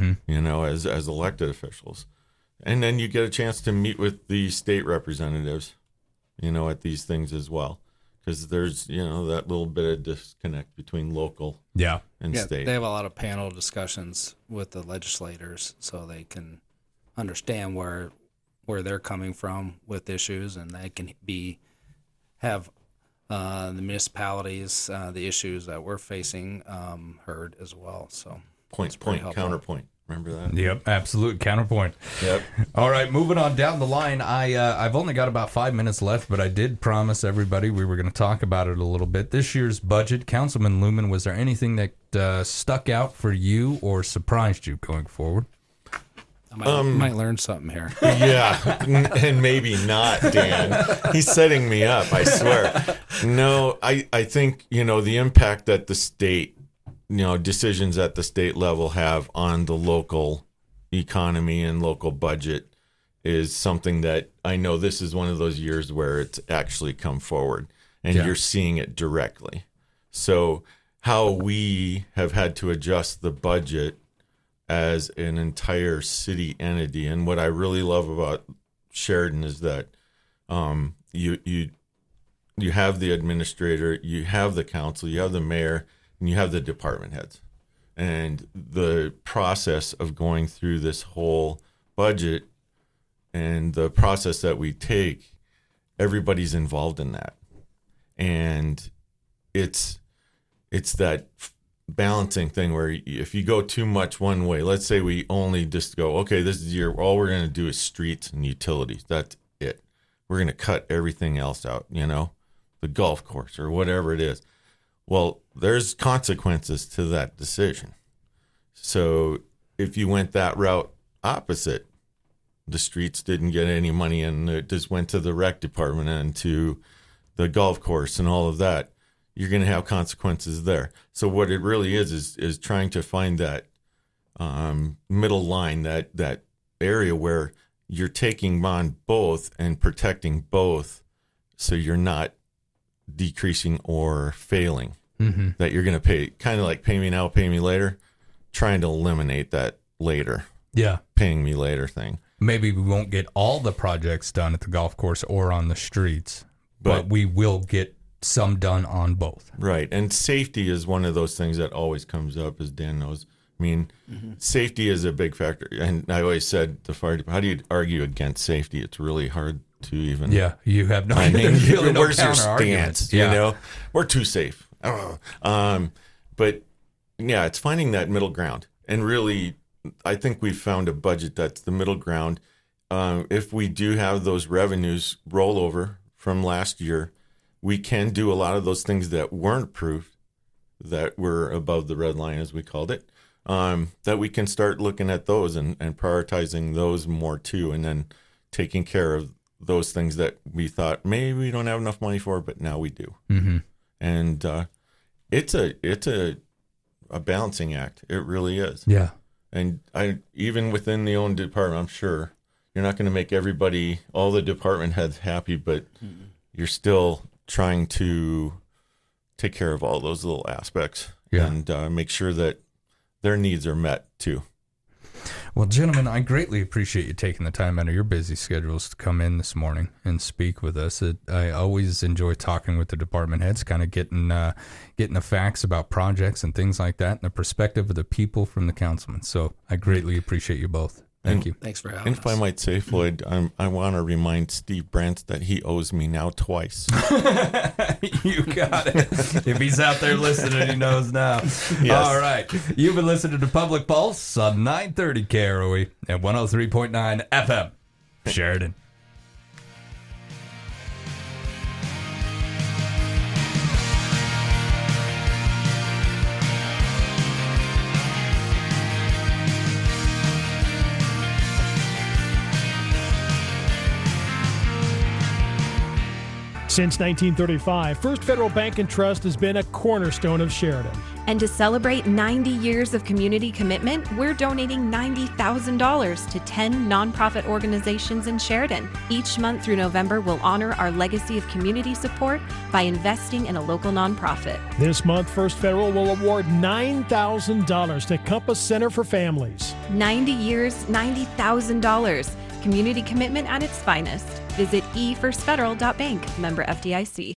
Speaker 7: as elected officials. And then you get a chance to meet with the state representatives, at these things as well. Because there's, that little bit of disconnect between local and state.
Speaker 6: They have a lot of panel discussions with the legislators so they can understand where they're coming from with issues, and they can have the municipalities, the issues that we're facing heard as well. So
Speaker 7: point, counterpoint. Remember that?
Speaker 5: Yep, absolute counterpoint.
Speaker 7: Yep.
Speaker 5: All right, moving on down the line. I've only got about 5 minutes left, but I did promise everybody we were going to talk about it a little bit. This year's budget, Councilman Lumen, was there anything that stuck out for you or surprised you going forward?
Speaker 6: I might learn something here.
Speaker 7: Yeah, and maybe not, Dan. He's setting me up, I swear. No, I think, the impact that the state, decisions at the state level have on the local economy and local budget is something that I know this is one of those years where it's actually come forward and you're seeing it directly. So how we have had to adjust the budget as an entire city entity. And what I really love about Sheridan is that you have the administrator, you have the council, you have the mayor, and you have the department heads. And the process of going through this whole budget and the process that we take, everybody's involved in that. And it's that balancing thing where if you go too much one way, let's say we only just go, okay, this is all we're going to do is streets and utilities. That's it. We're going to cut everything else out, the golf course or whatever it is. Well, there's consequences to that decision. So if you went that route opposite, the streets didn't get any money and it just went to the rec department and to the golf course and all of that, you're going to have consequences there. So what it really is trying to find that middle line, that area where you're taking on both and protecting both, so you're not decreasing or failing. That you're going to pay, kind of like pay me now, pay me later, trying to eliminate that later.
Speaker 5: Yeah.
Speaker 7: Paying me later thing.
Speaker 5: Maybe we won't get all the projects done at the golf course or on the streets, but we will get some done on both.
Speaker 7: Right. And safety is one of those things that always comes up, as Dan knows. I mean, safety is a big factor. And I always said to fire department, how do you argue against safety? It's really hard to even.
Speaker 5: Yeah. You have no,
Speaker 7: really where's your stance? Yeah. We're too safe. But yeah, it's finding that middle ground. And really, I think we've found a budget that's the middle ground. If we do have those revenues roll over from last year, we can do a lot of those things that weren't approved, that were above the red line, as we called it, that we can start looking at those and prioritizing those more too, and then taking care of those things that we thought maybe we don't have enough money for, but now we do.
Speaker 5: Mm-hmm.
Speaker 7: And it's a balancing act. It really is.
Speaker 5: Yeah.
Speaker 7: And even within the own department, I'm sure you're not going to make everybody, all the department heads happy, but you're still trying to take care of all those little aspects and make sure that their needs are met too.
Speaker 5: Well, gentlemen, I greatly appreciate you taking the time out of your busy schedules to come in this morning and speak with us. I always enjoy talking with the department heads, kind of getting the facts about projects and things like that, and the perspective of the people from the councilmen. So I greatly appreciate you both. Thank you.
Speaker 6: Thanks for having
Speaker 7: us.
Speaker 6: us.
Speaker 7: If I might say, Floyd, I want to remind Steve Brant that he owes me now twice.
Speaker 5: You got it. If he's out there listening, he knows now. Yes. All right. You've been listening to Public Pulse on 930 KROE and 103.9 FM, Sheridan.
Speaker 18: Since 1935, First Federal Bank and Trust has been a cornerstone of Sheridan.
Speaker 8: And to celebrate 90 years of community commitment, we're donating $90,000 to 10 nonprofit organizations in Sheridan. Each month through November, we'll honor our legacy of community support by investing in a local nonprofit.
Speaker 18: This month, First Federal will award $9,000 to Compass Center for Families.
Speaker 8: 90 years, $90,000. Community commitment at its finest. Visit efirstfederal.bank, member FDIC.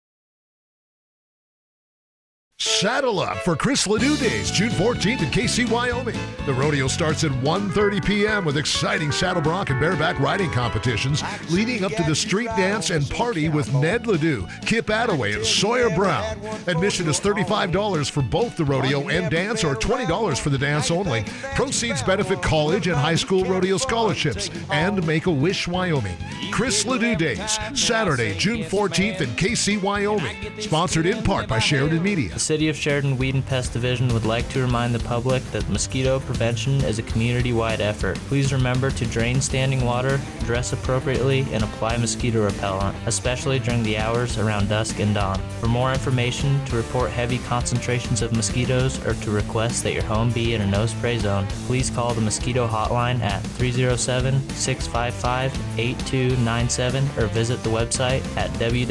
Speaker 2: Saddle up for Chris Ledoux Days, June 14th in KC, Wyoming. The rodeo starts at 1:30 p.m. with exciting saddle bronc and bareback riding competitions leading up to the street dance and party with Ned Ledoux, Kip Attaway, and Sawyer Brown. Admission is $35 for both the rodeo and dance, or $20 for the dance only. Proceeds benefit college and high school rodeo scholarships and Make-A-Wish Wyoming. Chris Ledoux Days, Saturday, June 14th in KC, Wyoming. Sponsored in part by Sheridan Media.
Speaker 19: The City of Sheridan Weed and Pest Division would like to remind the public that mosquito prevention is a community-wide effort. Please remember to drain standing water, dress appropriately, and apply mosquito repellent, especially during the hours around dusk and dawn. For more information, to report heavy concentrations of mosquitoes, or to request that your home be in a no-spray zone, please call the mosquito hotline at 307-655-8297 or visit the website at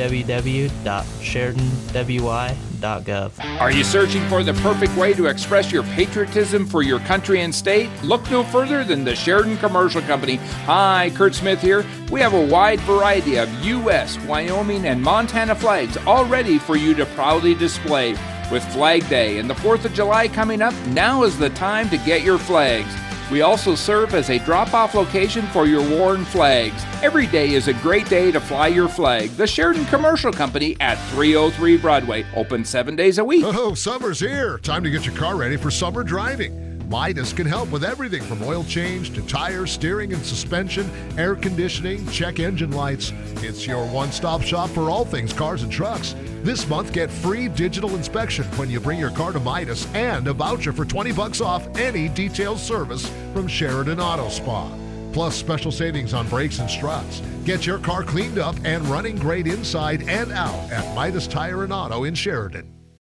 Speaker 19: www.sheridanwy.gov.
Speaker 20: Are you searching for the perfect way to express your patriotism for your country and state? Look no further than the Sheridan Commercial Company. Hi, Kurt Smith here. We have a wide variety of U.S., Wyoming, and Montana flags all ready for you to proudly display. With Flag Day and the 4th of July coming up, now is the time to get your flags. We also serve as a drop-off location for your worn flags. Every day is a great day to fly your flag. The Sheridan Commercial Company at 303 Broadway. Open 7 days a week.
Speaker 2: Oh, summer's here. Time to get your car ready for summer driving. Midas can help with everything from oil change to tires, steering and suspension, air conditioning, check engine lights. It's your one-stop shop for all things cars and trucks. This month, get free digital inspection when you bring your car to Midas and a voucher for $20 off any detailed service from Sheridan Auto Spa. Plus special savings on brakes and struts. Get your car cleaned up and running great inside and out at Midas Tire and Auto in Sheridan.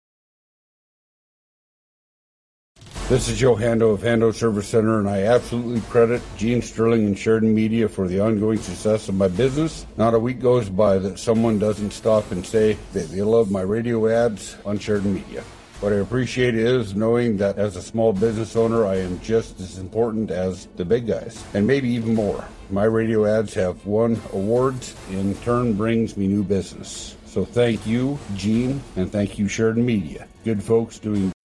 Speaker 21: This is Joe Hando of Hando Service Center, and I absolutely credit Gene Sterling and Sheridan Media for the ongoing success of my business. Not a week goes by that someone doesn't stop and say that they love my radio ads on Sheridan Media. What I appreciate is knowing that as a small business owner, I am just as important as the big guys, and maybe even more. My radio ads have won awards, in turn brings me new business. So thank you, Gene, and thank you, Sheridan Media. Good folks doing